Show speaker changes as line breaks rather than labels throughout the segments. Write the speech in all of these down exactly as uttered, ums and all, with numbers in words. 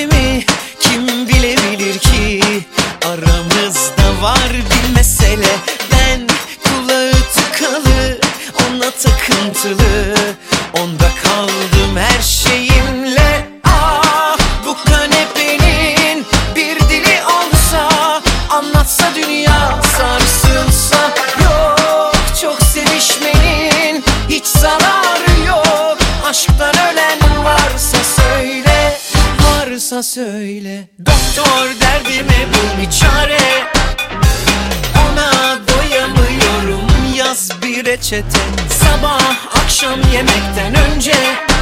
derdimi kim bilebilir ki? Aramızda var bir mesele, ben kulağı tıkalı, ona takıntılı, onda kaldım her şeyimle. Ah, bu kanepenin bir dili olsa, anlatsa dünya sarsılsa. Yok, çok sevişmenin hiç zararı yok. Aşktan ölen varsa söyle, varsa söyle. Doktor, derdime bul bir çare, ona doyamıyorum, yaz bir reçete. Sabah akşam yemekten önce,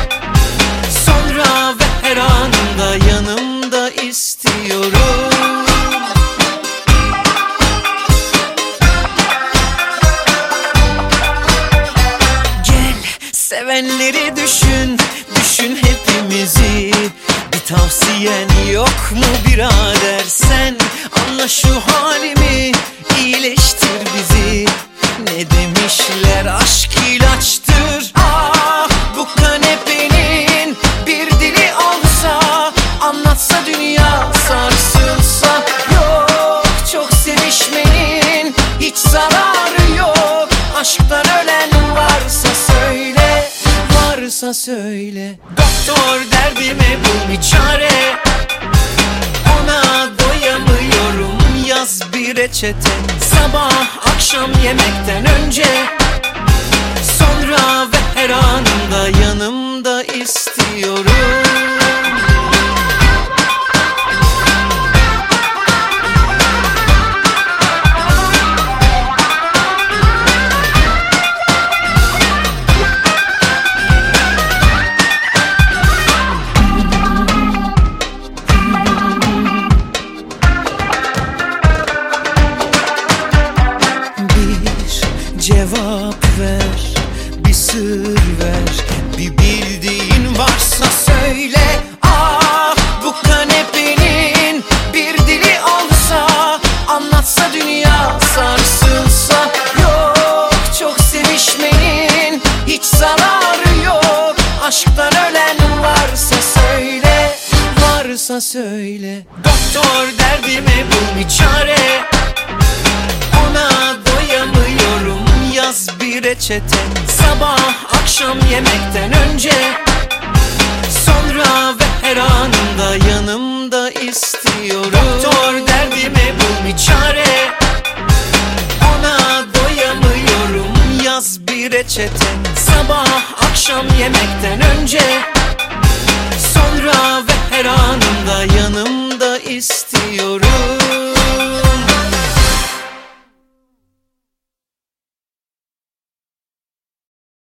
sonra ve her anında yanımda istiyorum. Gel, sevenleri düşün, düşün hepimizi. Bir tavsiyen yok mu birader, sen anla şu halimi, iyileştir bizi. Ne demişler, aşk ilaçtır. Ah, bu kanepenin bir dili olsa, anlatsa dünya sarsılsa. Yok, çok sevişmenin hiç zararı yok. Aşktan ölen varsa söyle, varsa söyle. Doktor, derdime bul bir çare, ona doyamıyorum, yaz bir reçete. Sabah akşam yemekten önce, sonra ve her anında yanımda istiyorum. Cevap ver, bir sır ver, bir bildiğin varsa söyle. Ah, bu kanepenin bir dili olsa, anlatsa dünya sarsılsa. Yok, çok sevişmenin hiç zararı yok. Aşktan ölen varsa söyle, varsa söyle. Doktor, derdime bul bir çare, ona doyamıyorum, yaz bir reçete. Sabah akşam yemekten önce, sonra ve her anında yanımda istiyorum. Doktor, derdime bul bir çare, ona doyamıyorum, yaz bir reçete. Sabah akşam yemekten önce, sonra ve her anında yanımda istiyorum.